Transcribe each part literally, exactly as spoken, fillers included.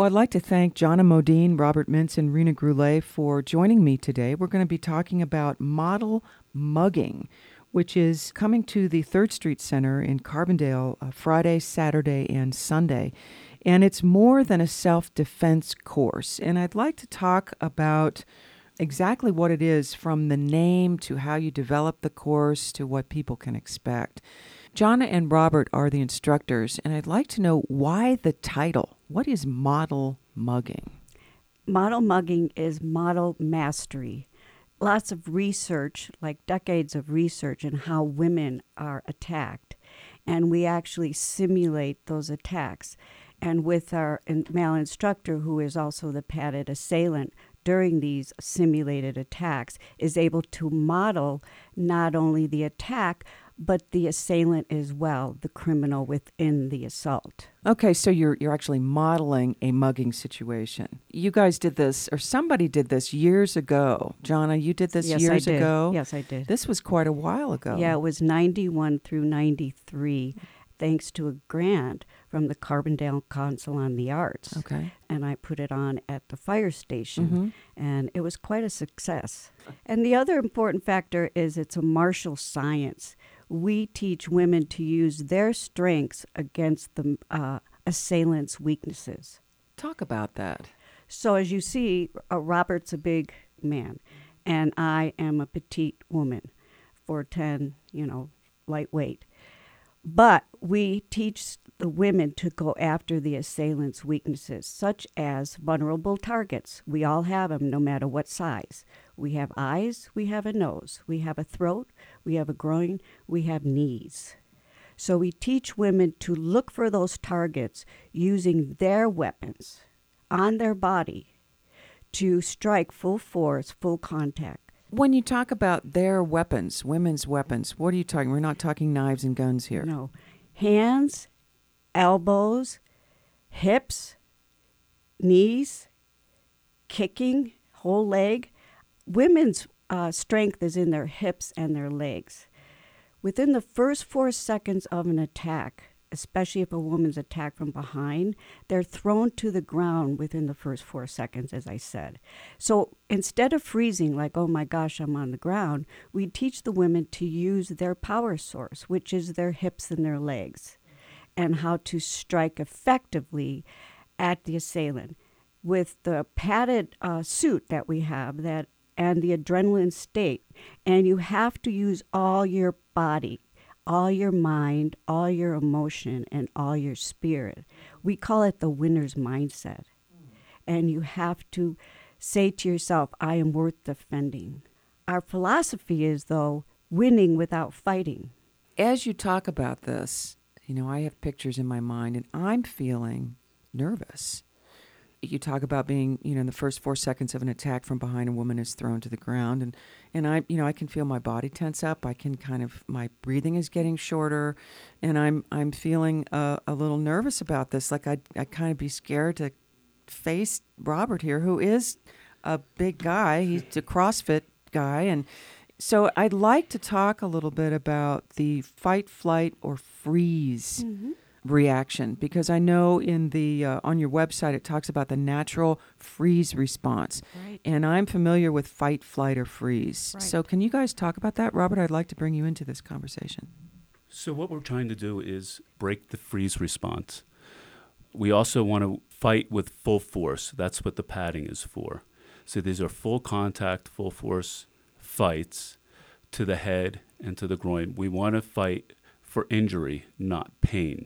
Well, I'd like to thank Jonna Modine, Robert Mintz, and Rena Groulet for joining me today. We're going to be talking about model mugging, which is coming to the Third Street Center in Carbondale uh, Friday, Saturday, and Sunday. And it's more than a self-defense course. And I'd like to talk about exactly what it is, from the name to how you develop the course to what people can expect. Jonna and Robert are the instructors, and I'd like to know why the title. What is model mugging? Model mugging is model mastery. Lots of research, like decades of research, in how women are attacked. And we actually simulate those attacks. And with our in- male instructor, who is also the padded assailant during these simulated attacks, is able to model not only the attack, but the assailant as well, the criminal within the assault. Okay, so you're you're actually modeling a mugging situation. You guys did this, or somebody did this years ago. Jonna, you did this yes, years I did. ago? Yes, I did. This was quite a while ago. Yeah, it was ninety-one through ninety-three, thanks to a grant from the Carbondale Council on the Arts. Okay. And I put it on at the fire station, Mm-hmm. and it was quite a success. And the other important factor is it's a martial science. We teach women to use their strengths against the uh, assailant's weaknesses. Talk about that. So as you see, uh, Robert's a big man, and I am a petite woman, four ten, you know, lightweight. But we teach the women to go after the assailant's weaknesses, such as vulnerable targets. We all have them, no matter what size. We have eyes, we have a nose, we have a throat, we have a groin, we have knees. So we teach women to look for those targets using their weapons on their body to strike full force, full contact. When you talk about their weapons, women's weapons, what are you talking? We're not talking knives and guns here. No. Hands, elbows, hips, knees, kicking, whole leg. Women's uh, strength is in their hips and their legs. Within the first four seconds of an attack, especially if a woman's attacked from behind, they're thrown to the ground within the first four seconds, as I said. So instead of freezing like, oh my gosh, I'm on the ground, we teach the women to use their power source, which is their hips and their legs, and how to strike effectively at the assailant. With the padded uh, suit that we have that and the adrenaline state, and you have to use all your body, all your mind, all your emotion, and all your spirit. We call it the winner's mindset. And you have to say to yourself, I am worth defending. Our philosophy is, though, winning without fighting. As you talk about this, you know, I have pictures in my mind, and I'm feeling nervous. You talk about being, you know, in the first four seconds of an attack from behind, a woman is thrown to the ground. And, and I, you know, I can feel my body tense up. I can kind of, my breathing is getting shorter. And I'm I'm feeling uh, a little nervous about this. Like I'd, I'd kind of be scared to face Robert here, who is a big guy. He's a CrossFit guy. And so I'd like to talk a little bit about the fight, flight, or freeze mm-hmm. reaction, because I know in the uh, on your website it talks about the natural freeze response. Right. And I'm familiar with fight, flight, or freeze. Right. So can you guys talk about that? Robert, I'd like to bring you into this conversation. So what we're trying to do is break the freeze response. We also want to fight with full force. That's what the padding is for. So these are full contact, full force fights to the head and to the groin. We want to fight for injury, not pain.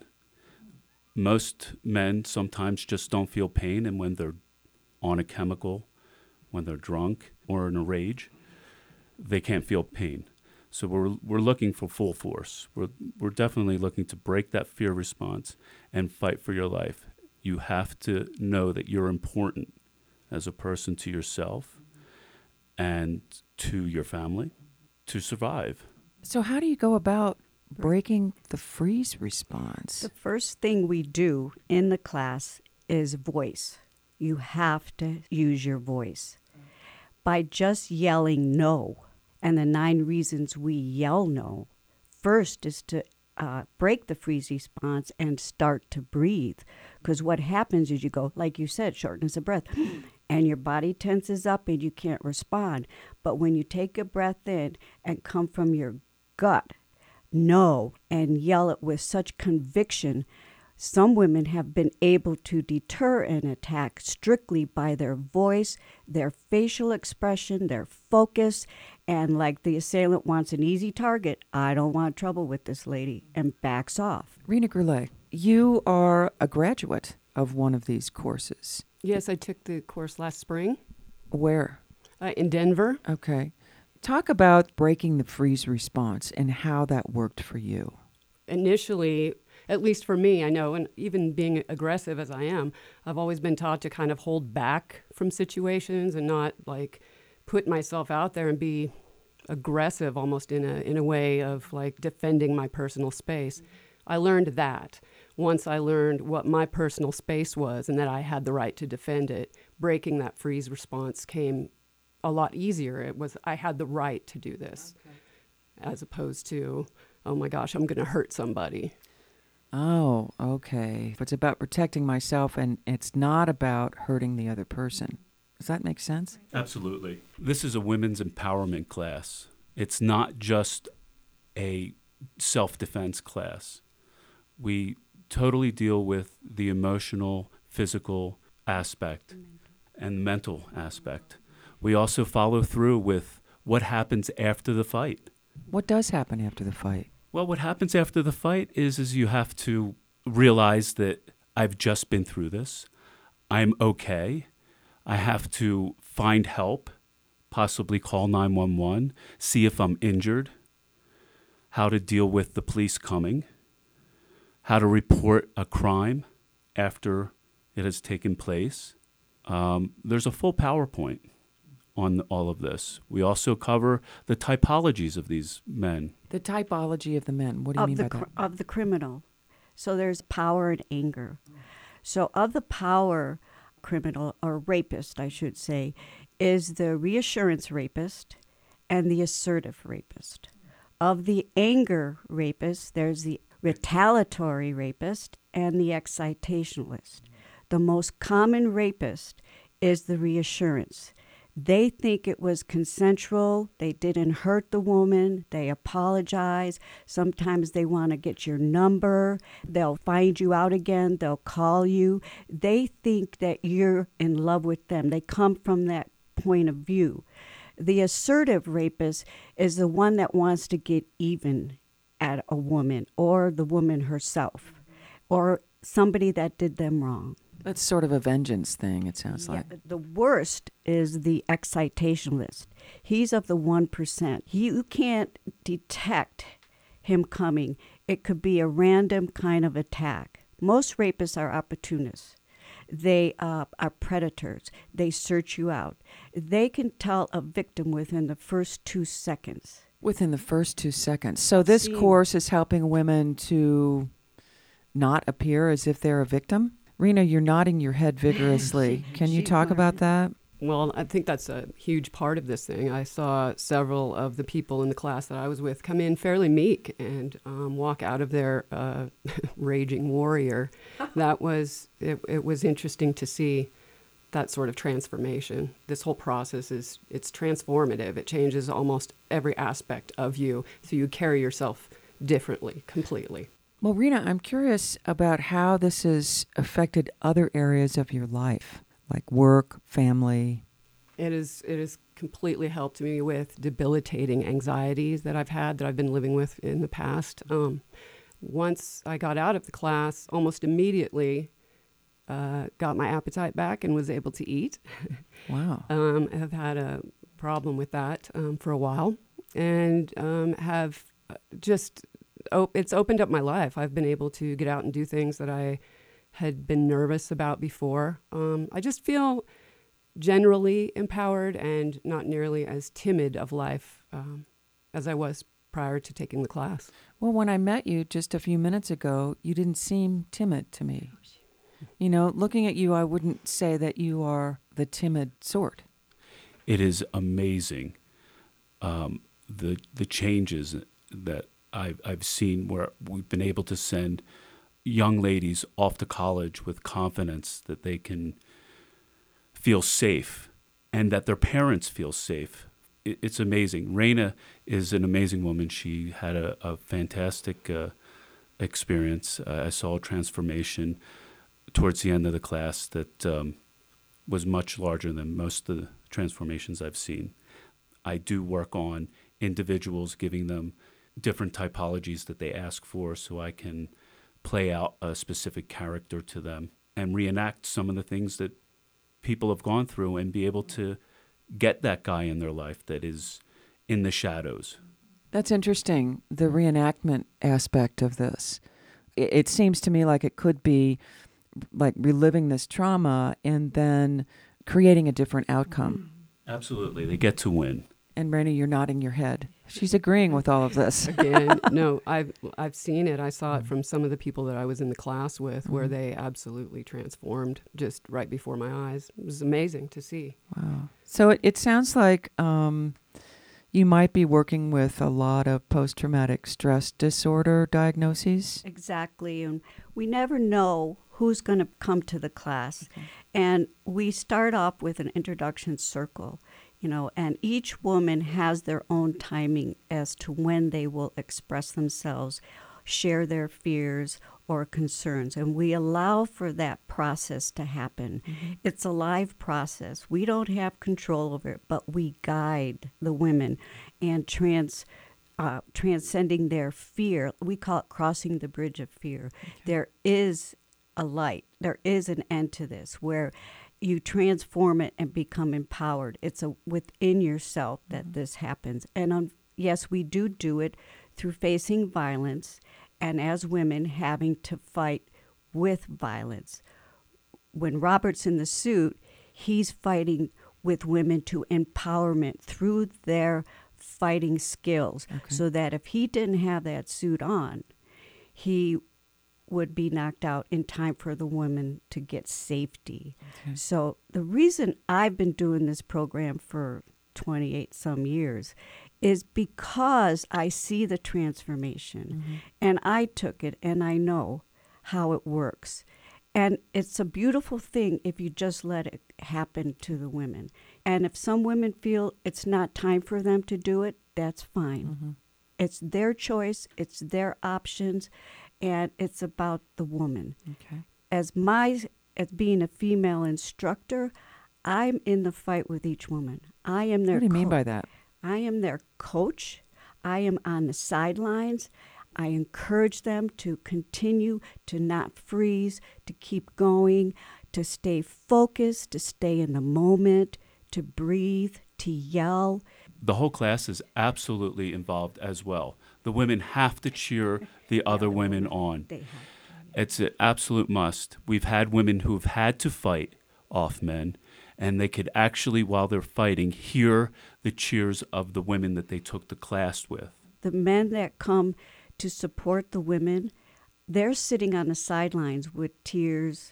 Most men sometimes just don't feel pain, and when they're on a chemical, when they're drunk or in a rage, they can't feel pain. So we're we're looking for full force. We're we're definitely looking to break that fear response and fight for your life. You have to know that you're important as a person to yourself and to your family to survive. So how do you go about breaking the freeze response? The first thing we do in the class is voice. You have to use your voice. By just yelling no, and the nine reasons we yell no, first is to uh, break the freeze response and start to breathe. Because what happens is you go, like you said, shortness of breath, and your body tenses up and you can't respond. But when you take a breath in and come from your gut, no, and yell it with such conviction, some women have been able to deter an attack strictly by their voice, their facial expression, their focus, and like the assailant wants an easy target, I don't want trouble with this lady, and backs off. Rena Gurley, you are a graduate of one of these courses. Yes, I took the course last spring. Where? Uh, in Denver. Okay. Talk about breaking the freeze response and how that worked for you. Initially, at least for me, I know, and even being aggressive as I am, I've always been taught to kind of hold back from situations and not like put myself out there and be aggressive almost in a in a way of like defending my personal space. I learned that. Once I learned what my personal space was and that I had the right to defend it, breaking that freeze response came a lot easier. It was, I had the right to do this, okay, as opposed to, oh my gosh, I'm going to hurt somebody. Oh, okay. It's about protecting myself, and it's not about hurting the other person. Does that make sense? Absolutely. This is a women's empowerment class. It's not just a self-defense class. We totally deal with the emotional, physical aspect and mental aspect. We also follow through with what happens after the fight. What does happen after the fight? Well, what happens after the fight is, is you have to realize that I've just been through this. I'm okay. I have to find help, possibly call nine one one, see if I'm injured, how to deal with the police coming, how to report a crime after it has taken place. Um, there's a full PowerPoint on all of this. We also cover the typologies of these men. The typology of the men. What do you of mean the by cr- that? Of the criminal. So there's power and anger. So of the power criminal, or rapist, I should say, is the reassurance rapist and the assertive rapist. Of the anger rapist, there's the retaliatory rapist and the excitationalist. The most common rapist is the reassurance. They think it was consensual. They didn't hurt the woman. They apologize. Sometimes they want to get your number. They'll find you out again. They'll call you. They think that you're in love with them. They come from that point of view. The assertive rapist is the one that wants to get even at a woman or the woman herself or somebody that did them wrong. That's sort of a vengeance thing, it sounds Yeah, like. the worst is the excitationalist. He's of the one percent. You can't detect him coming. It could be a random kind of attack. Most rapists are opportunists. They uh, are predators. They search you out. They can tell a victim within the first two seconds. Within the first two seconds. So this See- course is helping women to not appear as if they're a victim? Rena, you're nodding your head vigorously. Can you She talk learned. about that? Well, I think that's a huge part of this thing. I saw several of the people in the class that I was with come in fairly meek and um, walk out of there uh, raging warrior. That was, it, it was interesting to see that sort of transformation. This whole process is, it's transformative. It changes almost every aspect of you. So you carry yourself differently, completely. Well, Rena, I'm curious about how this has affected other areas of your life, like work, family. It is. It has completely helped me with debilitating anxieties that I've had, that I've been living with in the past. Um, once I got out of the class, almost immediately uh, got my appetite back and was able to eat. Wow. um, I've had a problem with that um, for a while, and um, have just op- it's opened up my life. I've been able to get out and do things that I had been nervous about before. Um, I just feel generally empowered and not nearly as timid of life um, as I was prior to taking the class. Well, when I met you just a few minutes ago, you didn't seem timid to me. You know, looking at you, I wouldn't say that you are the timid sort. It is amazing um, the the changes that I've, I've seen where we've been able to send young ladies off to college with confidence that they can feel safe and that their parents feel safe. It, it's amazing. Raina is an amazing woman. She had a, a fantastic uh, experience. Uh, I saw a transformation towards the end of the class that um, was much larger than most of the transformations I've seen. I do work on individuals, giving them different typologies that they ask for so I can play out a specific character to them and reenact some of the things that people have gone through and be able to get that guy in their life that is in the shadows. That's interesting, the reenactment aspect of this. It, it seems to me like it could be like reliving this trauma and then creating a different outcome. Absolutely. They get to win. And Raina, you're nodding your head. She's agreeing with all of this. Again, no, I've I've seen it. I saw it from some of the people that I was in the class with, where they absolutely transformed just right before my eyes. It was amazing to see. Wow. So it, it sounds like um, you might be working with a lot of post-traumatic stress disorder diagnoses. Exactly. And we never know who's going to come to the class. Okay. And we start off with an introduction circle, you know, and each woman has their own timing as to when they will express themselves, share their fears or concerns. And we allow for that process to happen. Mm-hmm. It's a live process. We don't have control over it, but we guide the women and trans uh, transcending their fear. We call it crossing the bridge of fear. Okay. There is a light. There is an end to this where you transform it and become empowered. It's a within yourself that mm-hmm. this happens. And um, yes, we do do it through facing violence and as women having to fight with violence. When Robert's in the suit, he's fighting with women to empowerment through their fighting skills, okay. so that if he didn't have that suit on, he would be knocked out in time for the woman to get safety. Okay. So the reason I've been doing this program for twenty-eight some years is because I see the transformation, mm-hmm. and I took it and I know how it works. And it's a beautiful thing if you just let it happen to the women. And if some women feel it's not time for them to do it, that's fine. Mm-hmm. It's their choice, it's their options, and it's about the woman. Okay. As my as being a female instructor, I'm in the fight with each woman. I am their What do you co- mean by that? I am their coach. I am on the sidelines. I encourage them to continue to not freeze, to keep going, to stay focused, to stay in the moment, to breathe, to yell. The whole class is absolutely involved as well. The women have to cheer the other women on. They have to. It's an absolute must. We've had women who've had to fight off men, and they could actually, while they're fighting, hear the cheers of the women that they took the class with. The men that come to support the women, they're sitting on the sidelines with tears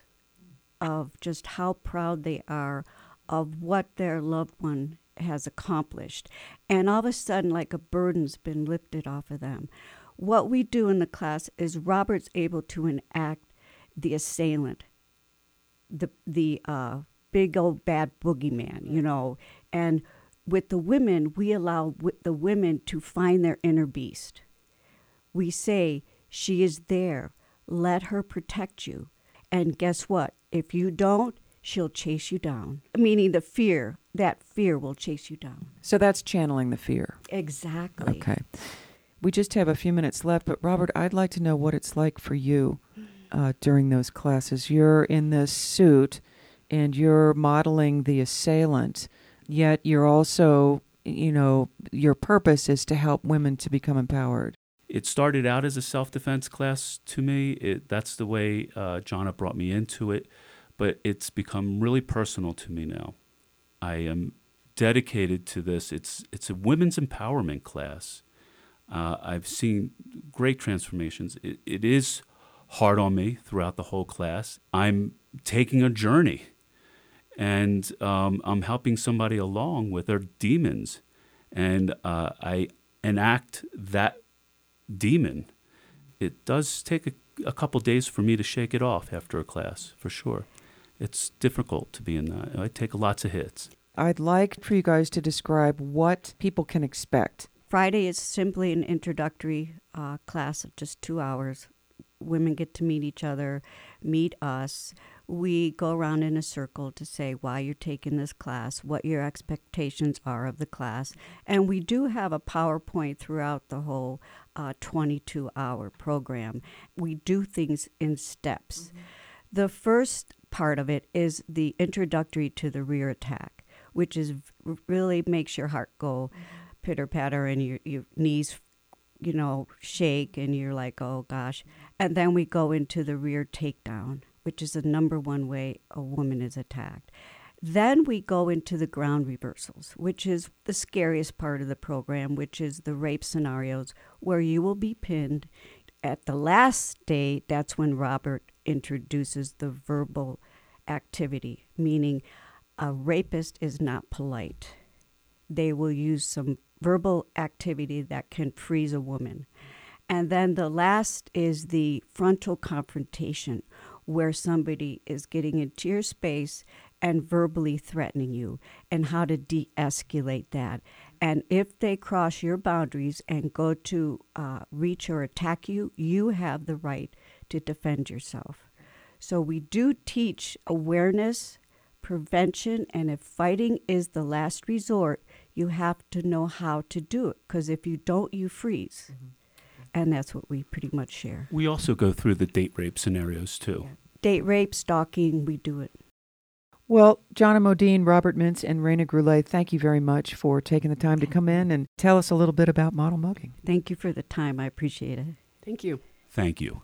of just how proud they are of what their loved one has accomplished. And all of a sudden, like a burden's been lifted off of them. What we do in the class is Robert's able to enact the assailant, the the uh, big old bad boogeyman, you know. And with the women, we allow w- the women to find their inner beast. We say, she is there. Let her protect you. And guess what? If you don't, she'll chase you down. Meaning the fear, that fear will chase you down. So that's channeling the fear. Exactly. Okay. We just have a few minutes left, but Robert, I'd like to know what it's like for you uh, during those classes. You're in this suit and you're modeling the assailant, yet you're also, you know, your purpose is to help women to become empowered. It started out as a self-defense class to me. It, that's the way uh, Jonna brought me into it, but it's become really personal to me now. I am dedicated to this. It's it's a women's empowerment class. Uh, I've seen great transformations. It, it is hard on me throughout the whole class. I'm taking a journey, and um, I'm helping somebody along with their demons, and uh, I enact that demon, it does take a, a couple days for me to shake it off after a class, for sure. It's difficult to be in that. I take lots of hits. I'd like for you guys to describe what people can expect. Friday is simply an introductory uh, class of just two hours. Women get to meet each other, meet us. We go around in a circle to say why you're taking this class, what your expectations are of the class. And we do have a PowerPoint throughout the whole uh, twenty-two hour program. We do things in steps. Mm-hmm. The first part of it is the introductory to the rear attack, which is really makes your heart go mm-hmm. pitter-patter and your, your knees, you know, shake and you're like, oh gosh. And then we go into the rear takedown, which is the number one way a woman is attacked. Then we go into the ground reversals, which is the scariest part of the program, which is the rape scenarios where you will be pinned. At the last day, that's when Robert introduces the verbal activity, meaning a rapist is not polite. They will use some verbal activity that can freeze a woman. And then the last is the frontal confrontation, where somebody is getting into your space and verbally threatening you, and how to de-escalate that. And if they cross your boundaries and go to uh, reach or attack you, you have the right to defend yourself. So we do teach awareness, prevention, and if fighting is the last resort, you have to know how to do it, because if you don't, you freeze. Mm-hmm. And that's what we pretty much share. We also go through the date rape scenarios, too. Yeah. Date rape, stalking, we do it. Well, Jonna Modine, Robert Mintz, and Raina Groulet, thank you very much for taking the time to come in and tell us a little bit about model mugging. Thank you for the time. I appreciate it. Thank you. Thank you.